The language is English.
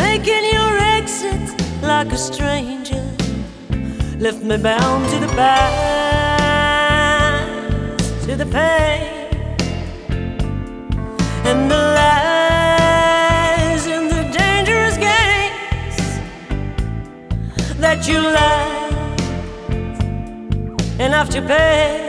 making your exit like a stranger, left me bound to the past, to the pain and the lies and the dangerous games that you lie enough to pay.